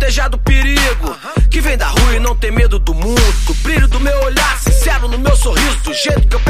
proteja do perigo, que vem da rua e não tem medo do mundo. Do brilho do meu olhar, sincero no meu sorriso, do jeito que eu